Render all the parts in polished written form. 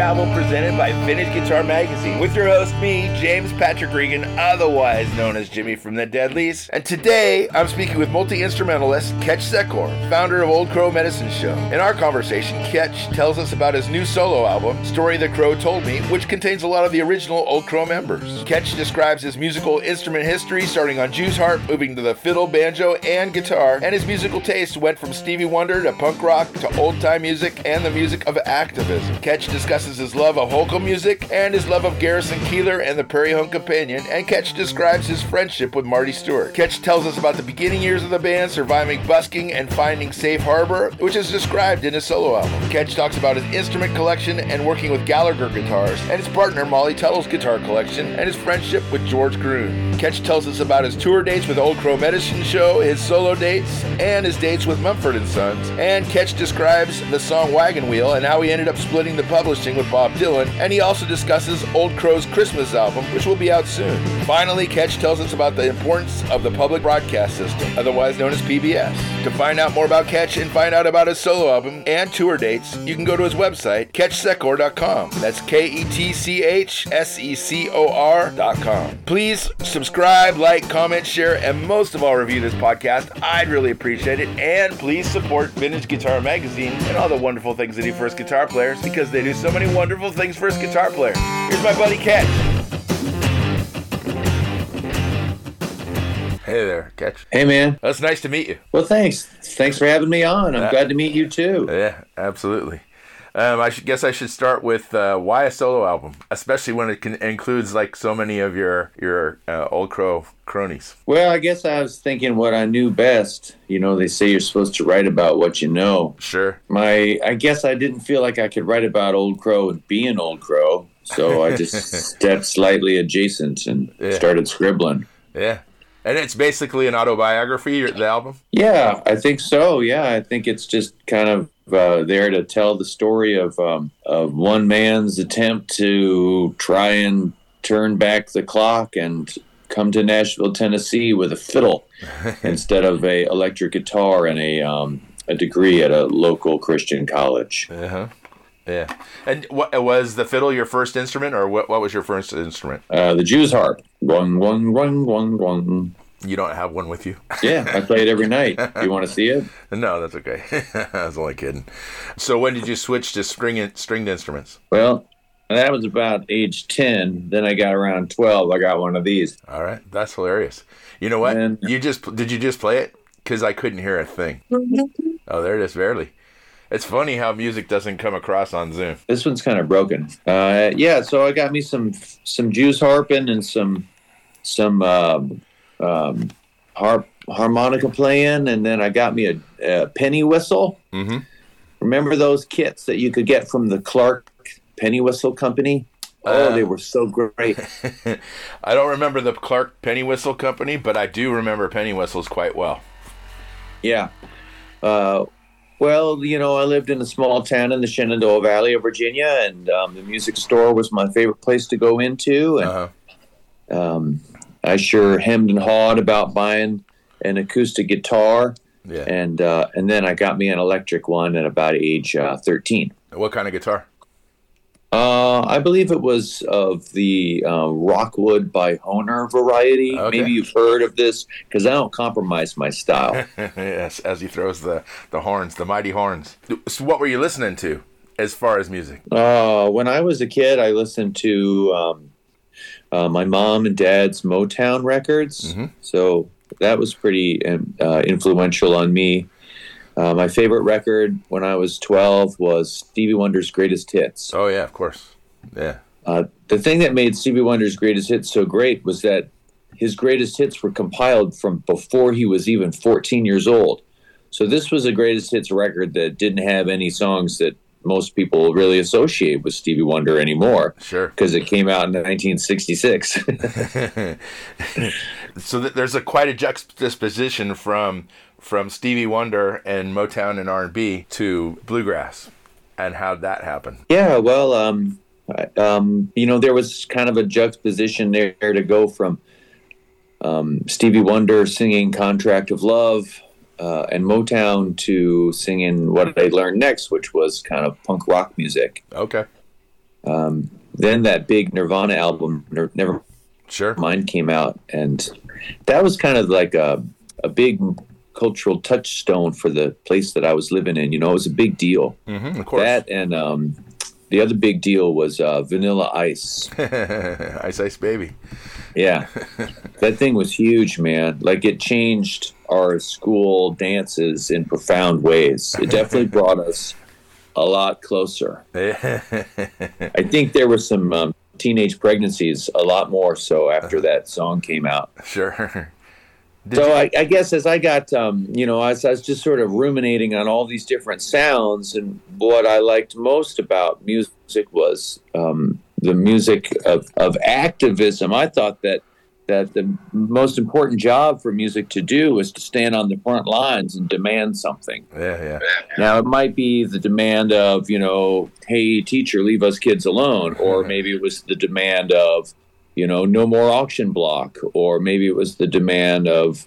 album presented by Vintage Guitar Magazine with your host, me, James Patrick Regan, otherwise known as Jimmy from the Deadlies. And today, I'm speaking with multi-instrumentalist Ketch Secor, founder of Old Crow Medicine Show. In our conversation, Ketch tells us about his new solo album, Story the Crow Told Me, which contains a lot of the original Old Crow members. Ketch describes his musical instrument history, starting on Jew's harp, moving to the fiddle, banjo, and guitar, and his musical taste went from Stevie Wonder to punk rock to old-time music and the music of activism. Ketch discusses his love of Holcomb music and his love of Garrison Keillor and the Prairie Home Companion, and Ketch describes his friendship with Marty Stewart. Ketch tells us about the beginning years of the band, surviving busking and finding Safe Harbor, which is described in his solo album. Ketch talks about his instrument collection and working with Gallagher guitars, and his partner Molly Tuttle's guitar collection, and his friendship with George Groon. Ketch tells us about his tour dates with Old Crow Medicine Show, his solo dates, and his dates with Mumford & Sons. And Ketch describes the song Wagon Wheel and how he ended up splitting the publishing with Bob Dylan, and he also discusses Old Crow's Christmas album, which will be out soon. Finally, Ketch tells us about the importance of the public broadcast system, otherwise known as PBS. To find out more about Ketch and find out about his solo album and tour dates, you can go to his website, KetchSecor.com. That's KetchSecor.com. Please subscribe, like, comment, share, and most of all, review this podcast. I'd really appreciate it. And please support Vintage Guitar Magazine and all the wonderful things they do for us guitar players, because they do so many wonderful things for us guitar players. Here's my buddy Ketch. Hey there, Ketch. Hey, man. It's nice to meet you. Well, thanks. Thanks for having me on. I'm glad to meet you, too. Yeah, absolutely. Guess I should start with why a solo album, especially when it includes like so many of your Old Crow cronies. Well, I guess I was thinking what I knew best. You know, they say you're supposed to write about what you know. Sure. I guess I didn't feel like I could write about Old Crow and be an Old Crow, so I just stepped slightly adjacent and started scribbling. Yeah. And it's basically an autobiography, the album? Yeah, I think so. Yeah, I think it's just kind of there to tell the story of one man's attempt to try and turn back the clock and come to Nashville, Tennessee with a fiddle instead of a electric guitar and a degree at a local Christian college. Uh-huh. Yeah. And what was the fiddle your first instrument, or what was your first instrument? The Jew's harp. Rung, rung, rung, rung, rung. You don't have one with you? Yeah, I play it every night. You want to see it? No, that's okay. I was only kidding. So when did you switch to stringed instruments? Well, that was about age 10. Then I got around 12. I got one of these. All right. That's hilarious. You know what? Did you just play it? Because I couldn't hear a thing. Oh, there it is, barely. It's funny how music doesn't come across on Zoom. This one's kind of broken. Yeah, so I got me some Jew's harping and some harmonica playing, and then I got me a penny whistle. Mm-hmm. Remember those kits that you could get from the Clark Penny Whistle Company? Oh, they were so great. I don't remember the Clark Penny Whistle Company, but I do remember penny whistles quite well. Yeah. Well, you know, I lived in a small town in the Shenandoah Valley of Virginia, and the music store was my favorite place to go into. And I sure hemmed and hawed about buying an acoustic guitar. Yeah. And then I got me an electric one at about age 13. What kind of guitar? I believe it was of the Rockwood by Hohner variety. Okay. Maybe you've heard of this, because I don't compromise my style. Yes, as he throws the horns, the mighty horns. So what were you listening to as far as music? When I was a kid, I listened to my mom and dad's Motown records. Mm-hmm. So that was pretty influential on me. My favorite record when I was 12 was Stevie Wonder's Greatest Hits. Oh, yeah, of course. Yeah. The thing that made Stevie Wonder's Greatest Hits so great was that his greatest hits were compiled from before he was even 14 years old. So this was a greatest hits record that didn't have any songs that most people really associate with Stevie Wonder anymore. Sure. Because it came out in 1966. So there's quite a juxtaposition from Stevie Wonder and Motown and R&B to bluegrass, and how'd that happen? Yeah, well, you know, there was kind of a juxtaposition there to go from Stevie Wonder singing Contract of Love and Motown to singing what I learned next, which was kind of punk rock music. Okay. Then that big Nirvana album, Nevermind, came out, and that was kind of like a big cultural touchstone for the place that I was living in. You know, it was a big deal. Mm-hmm, of course. That and the other big deal was Vanilla Ice. Ice Ice Baby. Yeah. That thing was huge, man. Like, it changed our school dances in profound ways. It definitely brought us a lot closer. I think there were some teenage pregnancies, a lot more so after that song came out. Sure. I guess as I got, as I was just sort of ruminating on all these different sounds, and what I liked most about music was the music of activism. I thought that the most important job for music to do was to stand on the front lines and demand something. Yeah. Now, it might be the demand of, hey, teacher, leave us kids alone. Or maybe it was the demand of, no more auction block. Or maybe it was the demand of,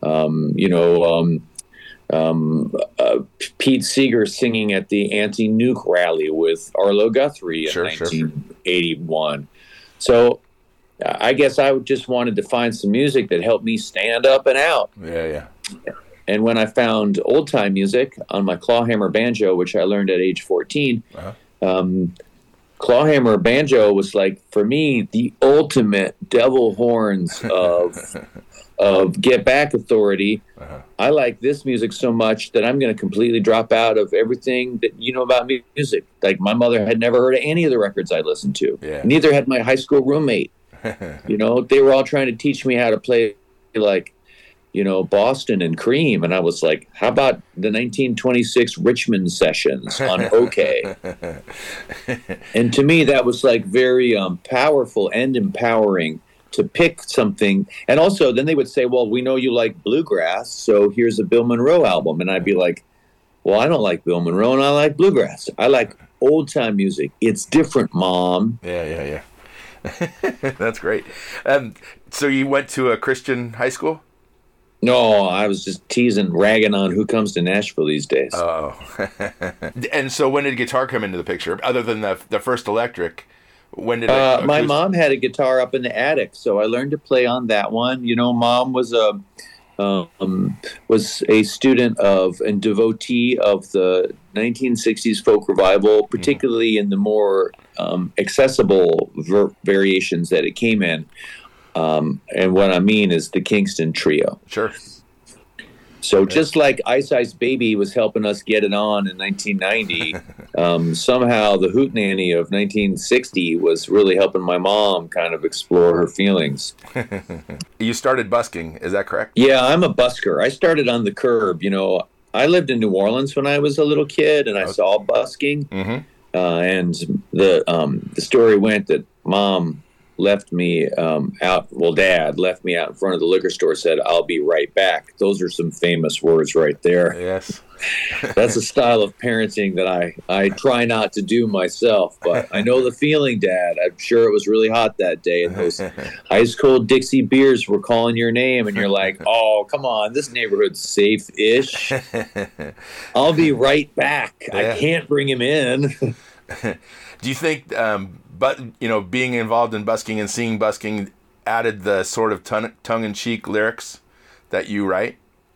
Pete Seeger singing at the anti-nuke rally with Arlo Guthrie in 1981. So I guess I just wanted to find some music that helped me stand up and out. Yeah. And when I found old-time music on my clawhammer banjo, which I learned at age 14, clawhammer banjo was, like, for me, the ultimate devil horns of get back authority. I like this music so much that I'm going to completely drop out of everything that you know about music. Like, my mother had never heard of any of the records I listened to. Yeah. Neither had my high school roommate. They were all trying to teach me how to play, like, Boston and Cream. And I was like, how about the 1926 Richmond sessions on OK? And to me, that was, like, very powerful and empowering to pick something. And also, then they would say, well, we know you like bluegrass, so here's a Bill Monroe album. And I'd be like, well, I don't like Bill Monroe, and I like bluegrass. I like old-time music. It's different, Mom. Yeah. That's great. So you went to a Christian high school? No, I was just teasing, ragging on who comes to Nashville these days. Oh. And so when did guitar come into the picture, other than the first electric? When did my mom had a guitar up in the attic, so I learned to play on that one. Mom was a student of and devotee of the 1960s folk revival, particularly in the more accessible variations that it came in. And what I mean is the Kingston Trio. Sure. So just like Ice Ice Baby was helping us get it on in 1990, somehow the Hootenanny of 1960 was really helping my mom kind of explore her feelings. You started busking, is that correct? Yeah, I'm a busker. I started on the curb. I lived in New Orleans when I was a little kid, and I saw busking. Mm-hmm. And the story went that Mom left me Dad left me out in front of the liquor store, said, "I'll be right back." Those are some famous words right there. Yes. That's a style of parenting that I try not to do myself, but I know the feeling, Dad. I'm sure it was really hot that day, and those ice cold Dixie beers were calling your name, and you're like, oh, come on, this neighborhood's safe-ish. I'll be right back. Yeah. I can't bring him in. Do you think being involved in busking and seeing busking added the sort of tongue-in-cheek lyrics that you write?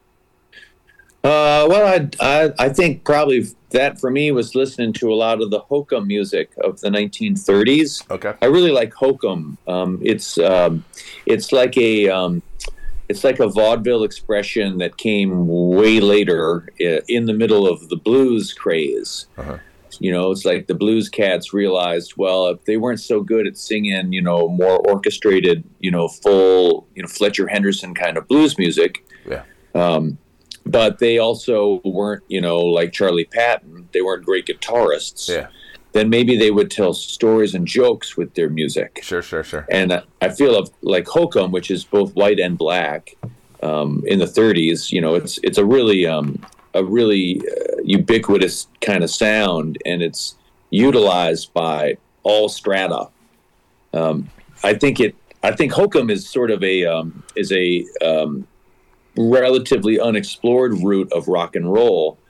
Well, I think probably that for me was listening to a lot of the hokum music of the 1930s. Okay. I really like hokum. It's like a vaudeville expression that came way later in the middle of the blues craze. Uh-huh. It's like the blues cats realized, well, if they weren't so good at singing, more orchestrated, full, Fletcher Henderson kind of blues music. Yeah. But they also weren't, like Charlie Patton. They weren't great guitarists. Yeah. Then maybe they would tell stories and jokes with their music. Sure. And I feel like hokum, which is both white and black, in the 30s. It's a really ubiquitous kind of sound, and it's utilized by all strata. I think hokum is sort of a relatively unexplored route of rock and roll,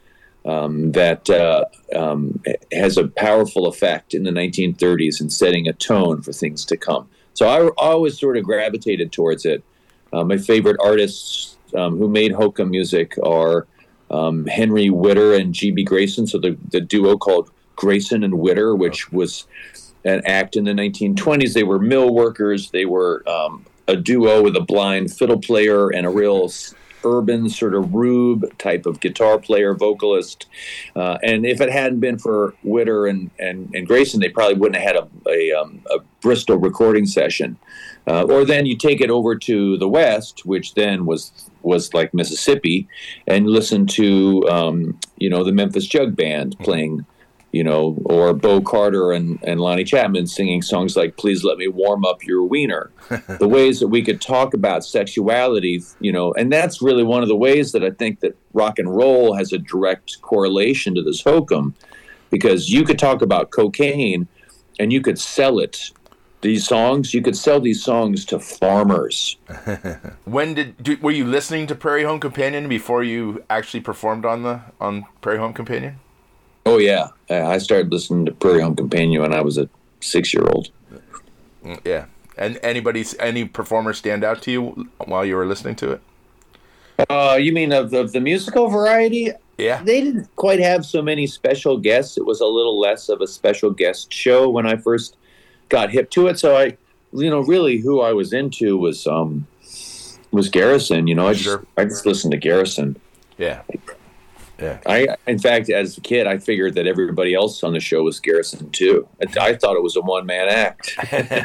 that has a powerful effect in the 1930s in setting a tone for things to come. So I always sort of gravitated towards it. My favorite artists who made hokum music are Henry Witter and G.B. Grayson, so the duo called Grayson and Witter, which was an act in the 1920s. They were mill workers. They were a duo with a blind fiddle player and a real urban sort of rube type of guitar player, vocalist. And if it hadn't been for Witter and Grayson, they probably wouldn't have had a Bristol recording session. Or then you take it over to the West, which then was like Mississippi, and listen to, the Memphis Jug Band playing, or Bo Carter and Lonnie Chapman singing songs like Please Let Me Warm Up Your Wiener. The ways that we could talk about sexuality, and that's really one of the ways that I think that rock and roll has a direct correlation to this hokum, because you could talk about cocaine and you could sell it. You could sell these songs to farmers. Were you listening to Prairie Home Companion before you actually performed on Prairie Home Companion? Oh yeah, I started listening to Prairie Home Companion when I was a 6-year-old. Yeah, and any performers stand out to you while you were listening to it? You mean of the musical variety? Yeah, they didn't quite have so many special guests. It was a little less of a special guest show when I first got hip to it. So I, really who I was into was Garrison. I just listened to Garrison. Yeah. Yeah. In fact, as a kid, I figured that everybody else on the show was Garrison too. I thought it was a one-man act.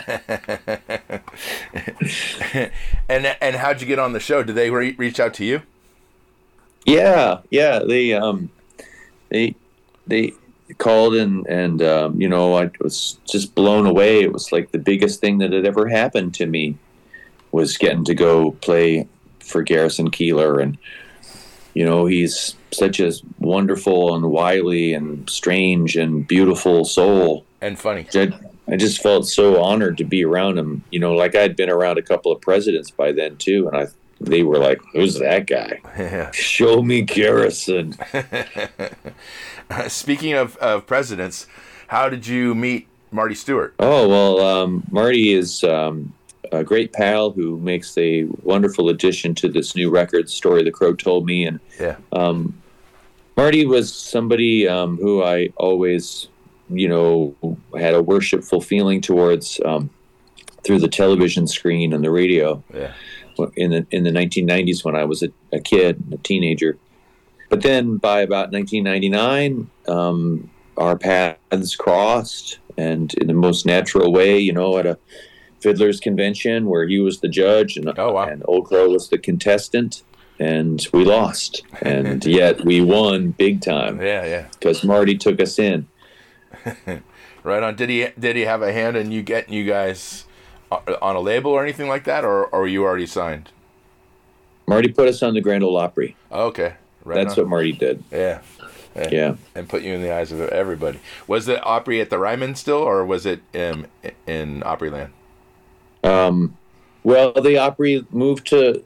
And how'd you get on the show? Did they reach out to you? Yeah. They called and I was just blown away. It was like the biggest thing that had ever happened to me was getting to go play for Garrison Keillor, and he's such a wonderful and wily and strange and beautiful soul. And funny. I just felt so honored to be around him. Like I'd been around a couple of presidents by then too, and they were like, "Who's that guy? Yeah. Show me Garrison." Speaking of presidents, how did you meet Marty Stuart? Oh, well, Marty is a great pal who makes a wonderful addition to this new record, Story the Crow Told Me. And Marty was somebody who I always, had a worshipful feeling towards through the television screen and the radio. Yeah. In the 1990s when I was a kid, a teenager. But then by about 1999, our paths crossed, and in the most natural way, at a fiddlers convention where he was the judge and Old Crow was the contestant, and we lost, and yet we won big time. Yeah. Because Marty took us in. Right on. Did he have a hand in you getting you guys on a label or anything like that, or were you already signed? Marty put us on the Grand Ole Opry. Okay. Right. That's what Marty did. Yeah. And put you in the eyes of everybody. Was the Opry at the Ryman still, or was it in Opryland? Well, the Opry moved to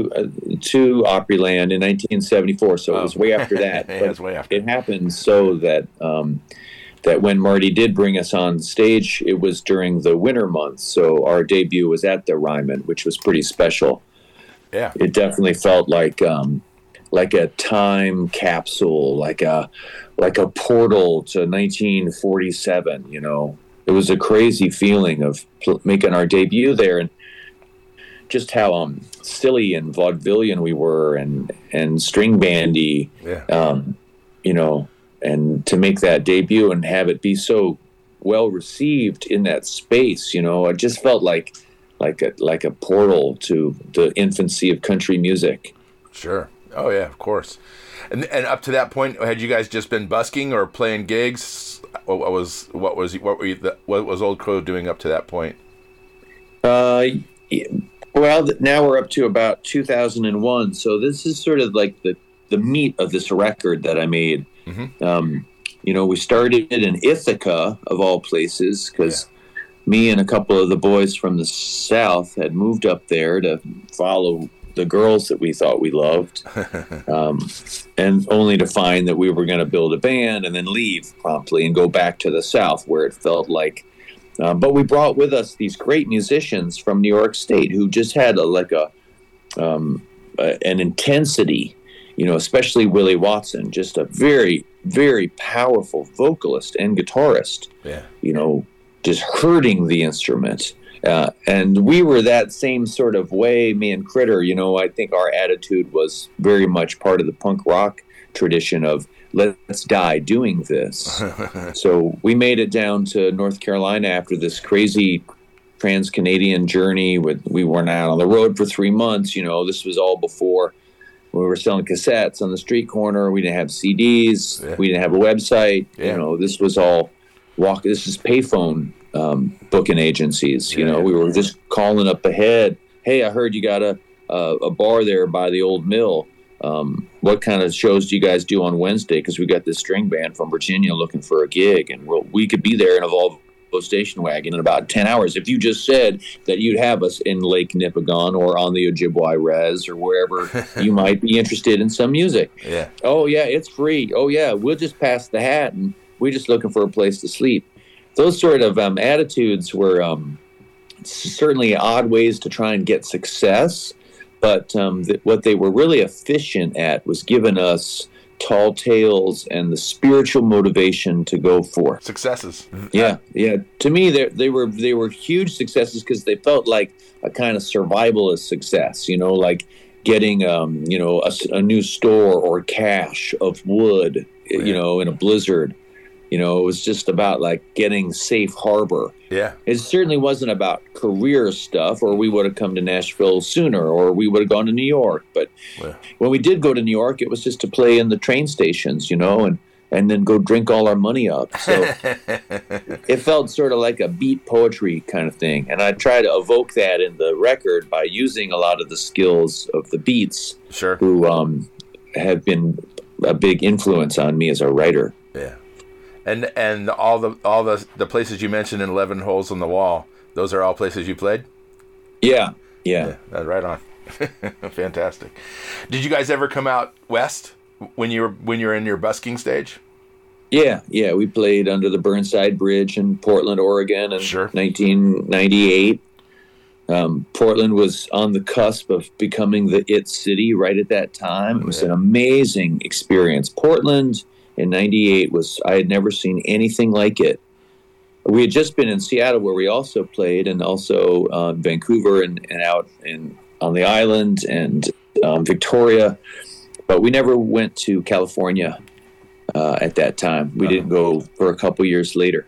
Opryland in 1974, so it was way after that. Yeah, it was way after. It happened so that that when Marty did bring us on stage, it was during the winter months, so our debut was at the Ryman, which was pretty special. Yeah, it definitely felt like a time capsule, like a portal to 1947. It was a crazy feeling of making our debut there, and just how silly and vaudevillian we were, and string bandy. Yeah. And to make that debut and have it be so well received in that space, it just felt like a portal to the infancy of country music. Sure. Oh yeah, of course. And up to that point, had you guys just been busking or playing gigs? What was Old Crow doing up to that point? Well, now we're up to about 2001. So this is sort of like the meat of this record that I made. Mm-hmm. We started in Ithaca, of all places, because me and a couple of the boys from the South had moved up there to follow the girls that we thought we loved, and only to find that we were going to build a band and then leave promptly and go back to the South where it felt like. But we brought with us these great musicians from New York State who just had an intensity, especially Willie Watson, just a very, very powerful vocalist and guitarist. Yeah. Just hurting the instrument. And we were that same sort of way, me and Critter. I think our attitude was very much part of the punk rock tradition of let's die doing this. So we made it down to North Carolina after this crazy trans-Canadian journey. We were out on the road for 3 months. This was all before we were selling cassettes on the street corner. We didn't have CDs. Yeah. We didn't have a website. Yeah. This was all this is payphone booking agencies. We were just calling up ahead. Hey, I heard you got a bar there by the old mill. What kind of shows do you guys do on Wednesday? Because we got this string band from Virginia looking for a gig, and we could be there in a Volvo station wagon in about 10 hours. If you just said that you'd have us in Lake Nipigon or on the Ojibwa Res or wherever you might be interested in some music. Yeah. Oh, yeah, it's free. Oh, yeah, we'll just pass the hat, and we're just looking for a place to sleep. Those sort of attitudes were certainly odd ways to try and get success, but what they were really efficient at was giving us tall tales and the spiritual motivation to go for successes. Yeah. To me, they were huge successes because they felt like a kind of survivalist success. Like getting a new store or cache of wood, in a blizzard. It was just about like getting safe harbor. Yeah. It certainly wasn't about career stuff, or we would have come to Nashville sooner, or we would have gone to New York. But when we did go to New York, it was just to play in the train stations, and then go drink all our money up. So it felt sort of like a beat poetry kind of thing. And I try to evoke that in the record by using a lot of the skills of the Beats, sure, who have been a big influence on me as a writer. Yeah. And all the places you mentioned in 11 Holes on the Wall, those are all places you played? Yeah. Right on. Fantastic. Did you guys ever come out west when you're in your busking stage? Yeah. We played under the Burnside Bridge in Portland, Oregon in 1998. Portland was on the cusp of becoming the it city right at that time. It was an amazing experience. Portland in 98 I had never seen anything like it. We had just been in Seattle where we also played, and also Vancouver and out on the island and Victoria, but we never went to California at that time. We didn't go for a couple years later.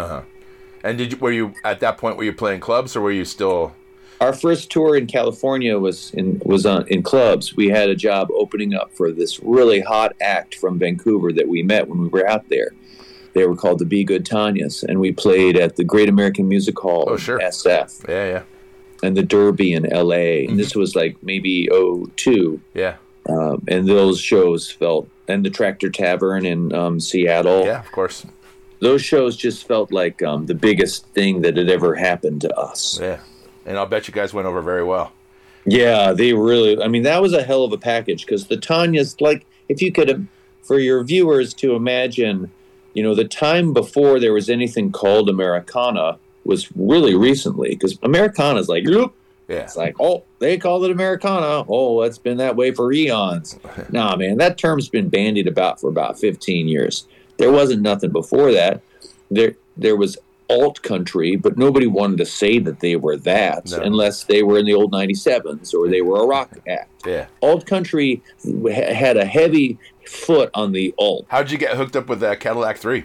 And were you at that point? Were you playing clubs, or were you still? Our first tour in California was in clubs. We had a job opening up for this really hot act from Vancouver that we met when we were out there. They were called the Be Good Tanyas, and we played at the Great American Music Hall in SF. Yeah. And the Derby in LA. And this was like maybe 2002. Yeah. And those shows felt, and the Tractor Tavern in Seattle. Yeah, of course. Those shows just felt like the biggest thing that had ever happened to us. Yeah. And I'll bet you guys went over very well. Yeah, they really, that was a hell of a package, because the Tanyas, like, if you could, for your viewers to imagine, the time before there was anything called Americana was really recently, because Americana's like, look, it's like, oh, they call it Americana. Oh, it's been that way for eons. Nah, man, that term's been bandied about for about 15 years. There wasn't nothing before that. There was alt country, but nobody wanted to say that they were that unless they were in the old 97s or they were a rock act. Yeah. Alt country had a heavy foot on the alt. How'd you get hooked up with Cadillac 3?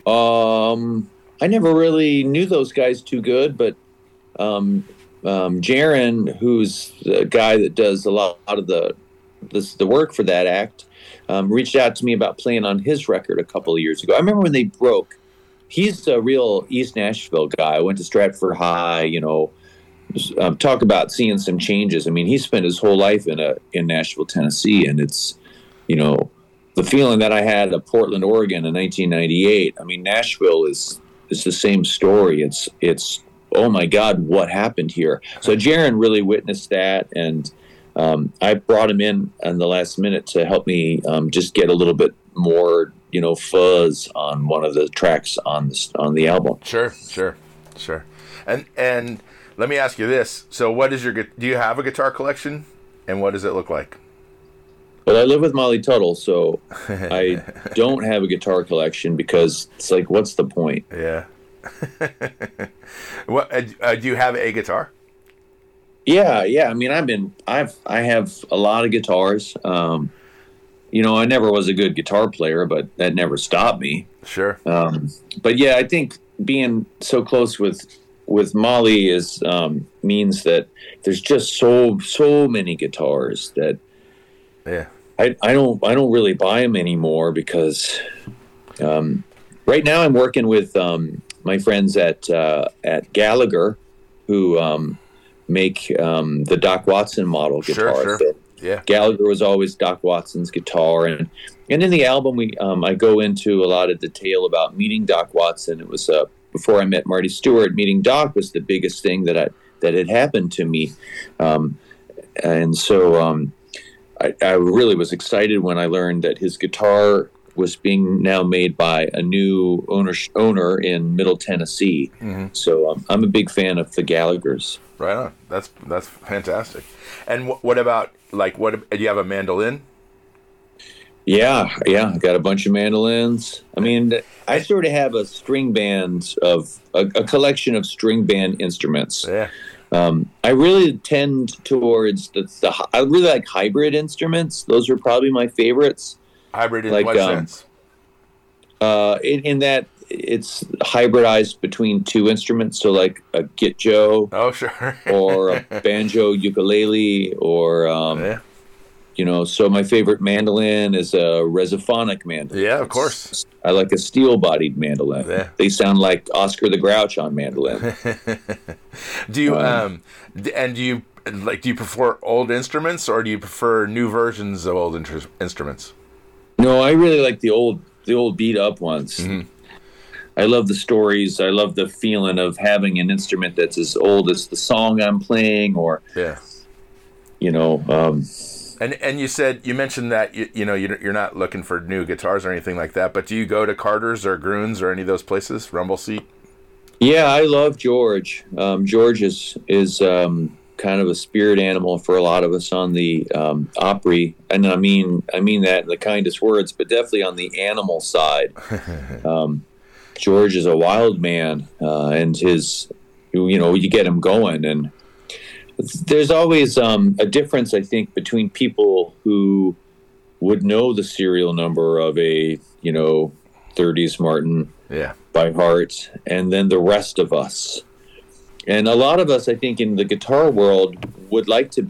I never really knew those guys too good, but Jaron, who's the guy that does a lot of the work for that act, reached out to me about playing on his record a couple of years ago. I remember when they broke. He's a real East Nashville guy. I went to Stratford High, talk about seeing some changes. He spent his whole life in Nashville, Tennessee, and it's, the feeling that I had of Portland, Oregon in 1998. Nashville is the same story. It's oh my God, what happened here? So Jaron really witnessed that, and I brought him in the last minute to help me just get a little bit more, fuzz on one of the tracks on the album. Sure. And let me ask you this: so, do you have a guitar collection, and what does it look like? Well, I live with Molly Tuttle, so I don't have a guitar collection because it's like, what's the point? Yeah. What do you have a guitar? Yeah. I mean, I have a lot of guitars. I never was a good guitar player, but that never stopped me. Sure. But yeah, I think being so close with Molly means that there's just so many guitars that I don't really buy them anymore because right now I'm working with my friends at Gallagher who make the Doc Watson model guitars. Sure. So yeah. Gallagher was always Doc Watson's guitar, and in the album I go into a lot of detail about meeting Doc Watson. It was before I met Marty Stewart. Meeting Doc was the biggest thing that had happened to me, and so I really was excited when I learned that his guitar was being now made by a new owner in Middle Tennessee. Mm-hmm. So I'm a big fan of the Gallaghers. Right on. That's fantastic. And what about do you have a mandolin? Yeah. I got a bunch of mandolins. I mean, I sort of have a string band of a collection of string band instruments. Yeah. I really tend towards I really like hybrid instruments. Those are probably my favorites. Hybrid in what sense? In that it's hybridized between two instruments, so like a gitjo, oh sure, or a banjo ukulele, or so my favorite mandolin is a resophonic mandolin. Yeah, of course. I like a steel-bodied mandolin. Yeah. They sound like Oscar the Grouch on mandolin. Do you prefer old instruments or do you prefer new versions of old instruments? No, I really like the old beat up ones. Mm-hmm. I love the stories. I love the feeling of having an instrument that's as old as the song I'm playing, or And you mentioned that you're not looking for new guitars or anything like that, but do you go to Carter's or Gruhn's or any of those places, Rumble Seat? Yeah, I love George. George is kind of a spirit animal for a lot of us on the Opry, and I mean that in the kindest words, but definitely on the animal side. George is a wild man, and his, you get him going, and there's always a difference, I think, between people who would know the serial number of a 30s Martin by heart, and then the rest of us. And a lot of us, I think, in the guitar world would like to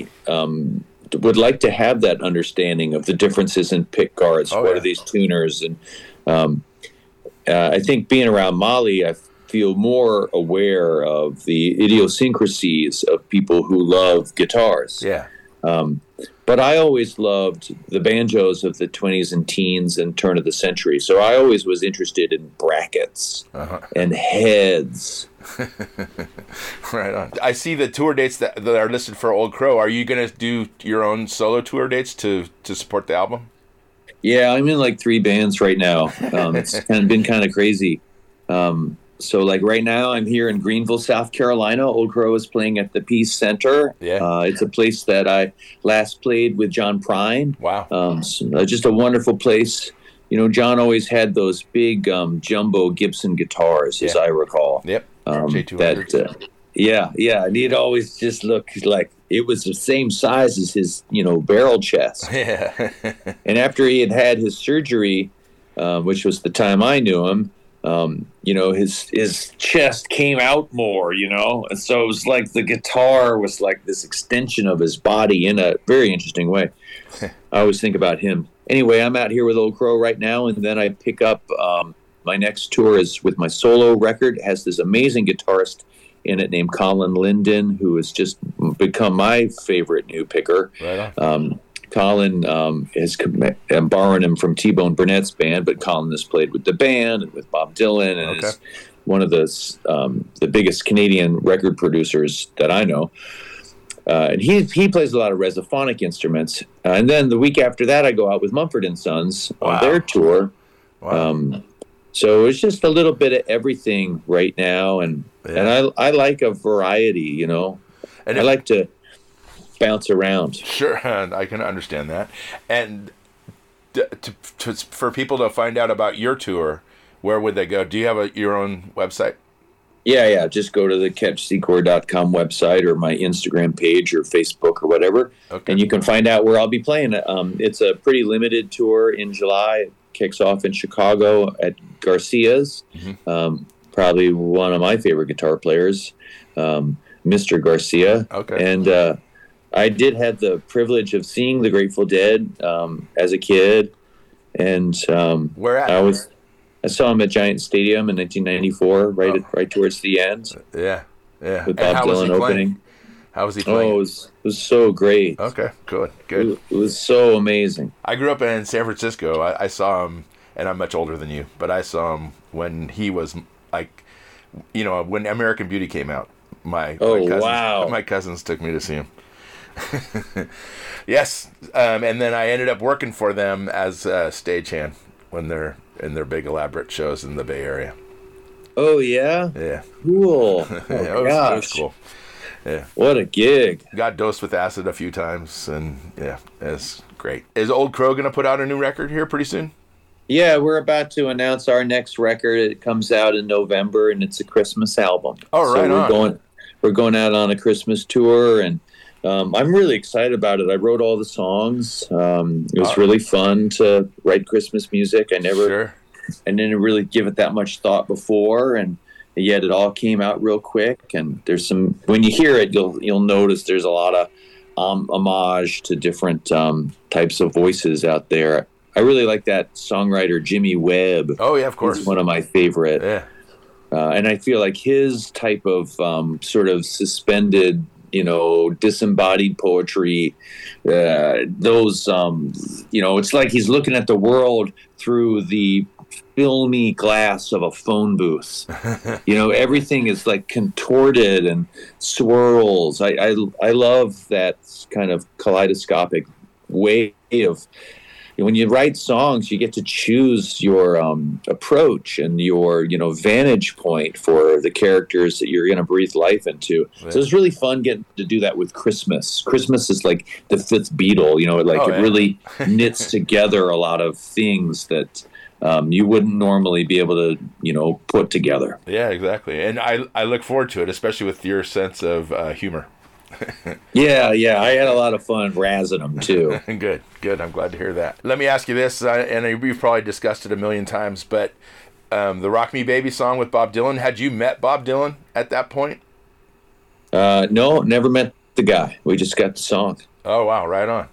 have that understanding of the differences in pick guards. What are these tuners? And I think being around Molly, I feel more aware of the idiosyncrasies of people who love guitars. Yeah. But I always loved the banjos of the 20s and teens and turn of the century. So I always was interested in brackets and heads. Right on. I see the tour dates that are listed for Old Crow. Are you going to do your own solo tour dates to support the album? Yeah, I'm in like 3 bands right now. It's been kind of crazy. So like right now I'm here in Greenville, South Carolina. Old Crow is playing at the Peace Center. Yeah. It's a place that I last played with John Prine. Wow. Just a wonderful place. John always had those big jumbo Gibson guitars, as I recall. Yep. J200. And he'd always just look like it was the same size as his, barrel chest. Yeah. And after he had his surgery, which was the time I knew him, his chest came out more, and so it was like the guitar was like this extension of his body in a very interesting way. I always think about him. Anyway, I'm out here with Old Crow right now, and then I pick up my next tour is with my solo record. It has this amazing guitarist in it named Colin Linden, who has just become my favorite new picker. Right on. Colin I'm borrowing him from T-Bone Burnett's band, but Colin has played with the band and with Bob Dylan, and is one of the biggest Canadian record producers that I know. And he plays a lot of resophonic instruments. And then the week after that, I go out with Mumford and Sons on their tour. Wow. So it's just a little bit of everything right now, and I like a variety, And I like to bounce around. Sure, I can understand that. And for people to find out about your tour, where would they go? Do you have your own website? Yeah. Just go to the catchsecor.com website or my Instagram page or Facebook or whatever, and you can find out where I'll be playing. It's a pretty limited tour in July. It kicks off in Chicago at Garcia's. Mm-hmm. Probably one of my favorite guitar players, Mr. Garcia. Okay. And I did have the privilege of seeing the Grateful Dead as a kid, and where at? I saw him at Giant Stadium in 1994, right towards the end. Yeah. With Bob Dylan opening. How was he playing? Oh, it was so great. Okay, good. It was so amazing. I grew up in San Francisco. I saw him, and I'm much older than you, but I saw him when he was when American Beauty came out. My cousins took me to see him. Yes, and then I ended up working for them as a stagehand when they're in their big elaborate shows in the Bay Area. Oh yeah, yeah, cool. It was cool. Yeah, what a gig! Got dosed with acid a few times, and it's great. Is Old Crow gonna put out a new record here pretty soon? Yeah, we're about to announce our next record. It comes out in November, and it's a Christmas album. Oh, right on. We're going out on a Christmas tour, and I'm really excited about it. I wrote all the songs. It was really fun to write Christmas music. I didn't really give it that much thought before, and yet it all came out real quick. And there's when you hear it, you'll notice there's a lot of homage to different types of voices out there. I really like that songwriter Jimmy Webb. Oh yeah, of course. He's one of my favorite. Yeah. And I feel like his type of sort of suspended, disembodied poetry, it's like he's looking at the world through the filmy glass of a phone booth. Everything is like contorted and swirls. I love that kind of kaleidoscopic way of, when you write songs, you get to choose your approach and your vantage point for the characters that you're going to breathe life into. Right. So it's really fun getting to do that with Christmas. Christmas is like the fifth Beatle. It really knits together a lot of things that you wouldn't normally be able to put together. Yeah, exactly. And I look forward to it, especially with your sense of humor. Yeah, I had a lot of fun razzing them too. Good. I'm glad to hear that. Let me ask you this, and we've probably discussed it a million times, but the "Rock Me Baby" song with Bob Dylan. Had you met Bob Dylan at that point? No, never met the guy. We just got the song. Oh wow, right on.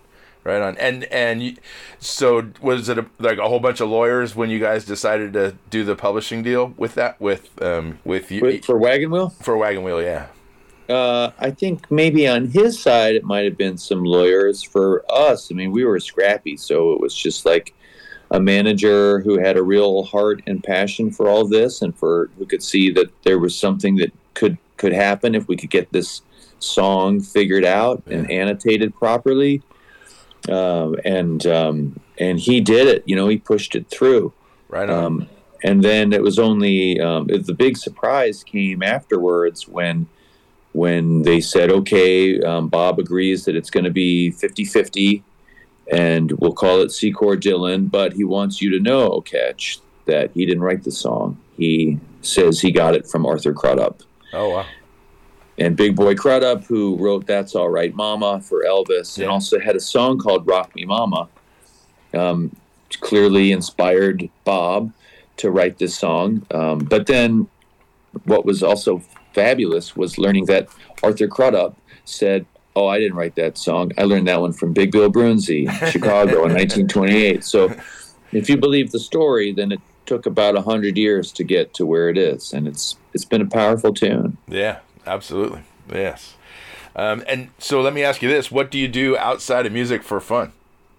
So was it like a whole bunch of lawyers when you guys decided to do the publishing deal with that with you for Wagon Wheel? For Wagon Wheel, yeah. I think maybe on his side it might have been some lawyers. For us, I mean, we were scrappy, so it was just like a manager who had a real heart and passion for all this, and who could see that there was something that could happen if we could get this song figured out and annotated properly. And he did it. He pushed it through. Right on. And then it was only the big surprise came afterwards when they said, okay, Bob agrees that it's going to be 50-50 and we'll call it Secor Dylan, but he wants you to know, Catch, that he didn't write the song. He says he got it from Arthur Crudup. Oh, wow. And Big Boy Crudup, who wrote That's All Right Mama for Elvis, and also had a song called Rock Me Mama, clearly inspired Bob to write this song. But then what was also fabulous was learning that Arthur Crudup said, oh, I didn't write that song. I learned that one from Big Bill Broonzy in Chicago in 1928. So if you believe the story, then it took about 100 years to get to where it is. And it's been a powerful tune. Yeah, absolutely. Yes. And so let me ask you this. What do you do outside of music for fun?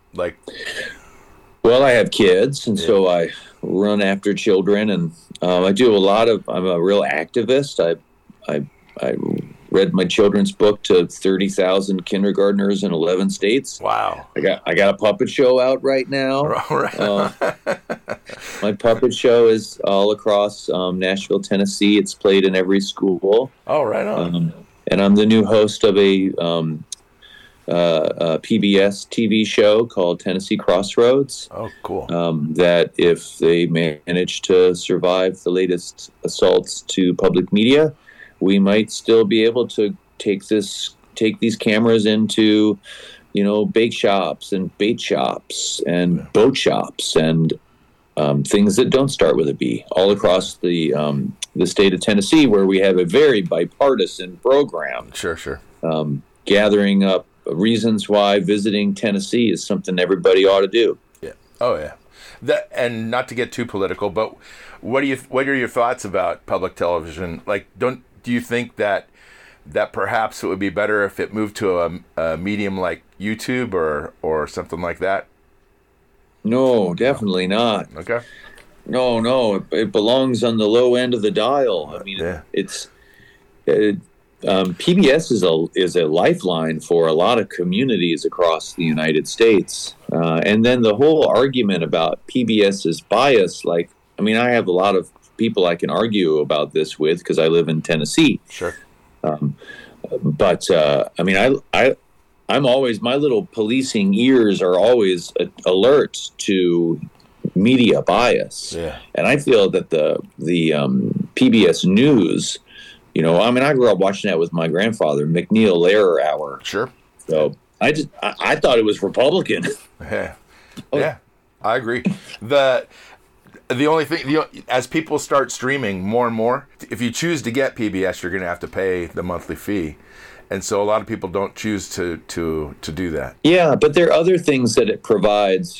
Well, I have kids, and so I run after children, and I do I'm a real activist. I read my children's book to 30,000 kindergartners in 11 states. Wow. I got a puppet show out right now. My puppet show is all across Nashville, Tennessee. It's played in every school. Oh, right on. And I'm the new host of a PBS TV show called Tennessee Crossroads. Oh, cool. That if they manage to survive the latest assaults to public media, we might still be able to take these cameras into, bake shops and bait shops and boat shops and things that don't start with a B, all across the state of Tennessee, where we have a very bipartisan program. Sure. Gathering up reasons why visiting Tennessee is something everybody ought to do. Yeah. Oh, yeah. And not to get too political, but what are your thoughts about public television? Like, do you think that perhaps it would be better if it moved to a medium like YouTube or something like that? No, definitely not. Okay. No, it belongs on the low end of the dial. I mean, yeah. PBS is a lifeline for a lot of communities across the United States. And then the whole argument about PBS's bias, I have a lot of people I can argue about this with because I live in Tennessee. Sure. But I'm always, my little policing ears are always alert to media bias. Yeah. And I feel that the PBS News, I grew up watching that with my grandfather, McNeil Lehrer Hour. Sure. So I thought it was Republican. Yeah. Yeah, I agree. The only thing, as people start streaming more and more, if you choose to get PBS, you're going to have to pay the monthly fee. And so a lot of people don't choose to do that. Yeah, but there are other things that it provides,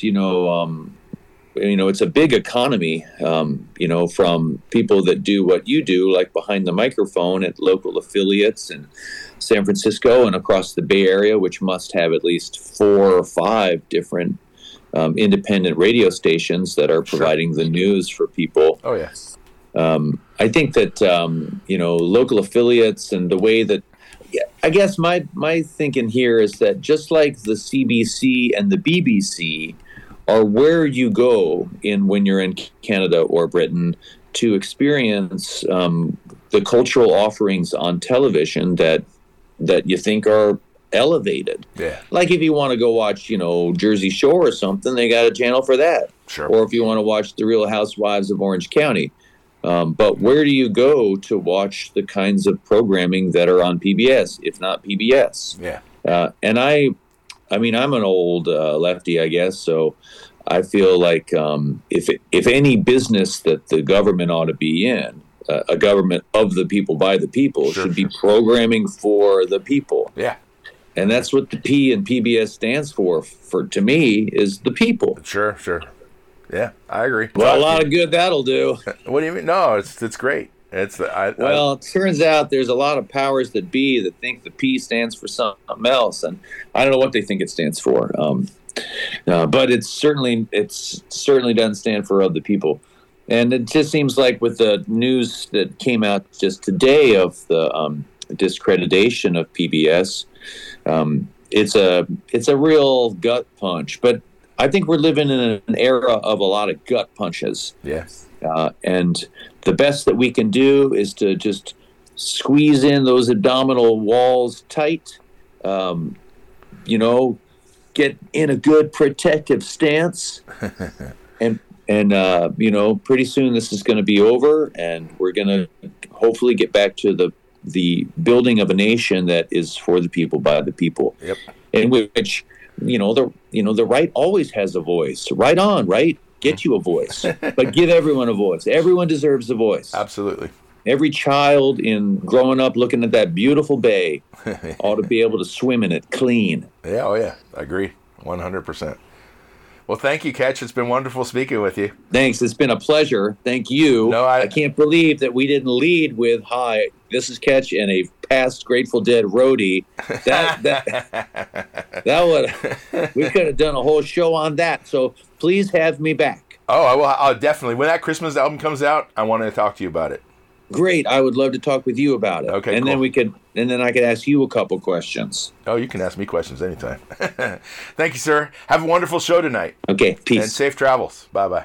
it's a big economy, from people that do what you do, like behind the microphone at local affiliates in San Francisco and across the Bay Area, which must have at least 4 or 5 different independent radio stations that are providing the news for people. Oh, yes. I think that, local affiliates and the way that, I guess my thinking here is that just like the CBC and the BBC are where you go when you're in Canada or Britain to experience the cultural offerings on television that you think are elevated. Yeah. Like if you want to go watch, Jersey Shore or something, they got a channel for that. Sure. Or if you want to watch The Real Housewives of Orange County. But where do you go to watch the kinds of programming that are on PBS, if not PBS? Yeah. And I'm an old lefty, I guess, so I feel like if any business that the government ought to be in, a government of the people, by the people, should be programming for the people. Yeah. And that's what the P in PBS stands for to me, is the people. Sure. Yeah, I agree. Well, a lot of good that'll do. What do you mean? No, it's great. It turns out there's a lot of powers that be that think the P stands for something else, and I don't know what they think it stands for. But it certainly doesn't stand for of the people. And it just seems like with the news that came out just today of the discreditation of PBS, it's a real gut punch. But I think we're living in an era of a lot of gut punches. Yes. And the best that we can do is to just squeeze in those abdominal walls tight, get in a good protective stance. and pretty soon this is going to be over, and we're going to hopefully get back to the building of a nation that is for the people, by the people. Yep. In which the right always has a voice. Right on, right? Get you a voice, but give everyone a voice. Everyone deserves a voice. Absolutely. Every child in growing up looking at that beautiful bay ought to be able to swim in it clean. Yeah, oh yeah, I agree, 100%. Well, thank you, Ketch. It's been wonderful speaking with you. Thanks. It's been a pleasure. Thank you. No, I can't believe that we didn't lead with, "Hi, this is Ketch and a past Grateful Dead roadie." That would, we could have done a whole show on that. So please have me back. Oh, I'll definitely. When that Christmas album comes out, I want to talk to you about it. Great. I would love to talk with you about it. Okay, and cool. then I could ask you a couple questions. Oh, you can ask me questions anytime. Thank you, sir. Have a wonderful show tonight. Okay, peace. And safe travels. Bye-bye.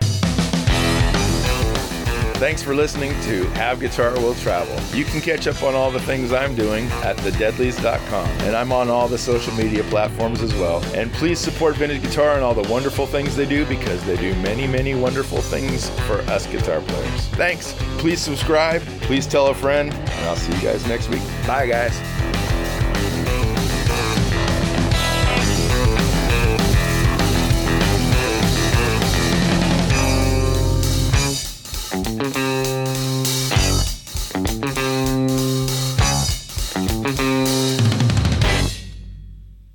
Thanks for listening to Have Guitar Will Travel. You can catch up on all the things I'm doing at thedeadlies.com. And I'm on all the social media platforms as well. And please support Vintage Guitar and all the wonderful things they do, because they do many, many wonderful things for us guitar players. Thanks. Please subscribe. Please tell a friend. And I'll see you guys next week. Bye, guys.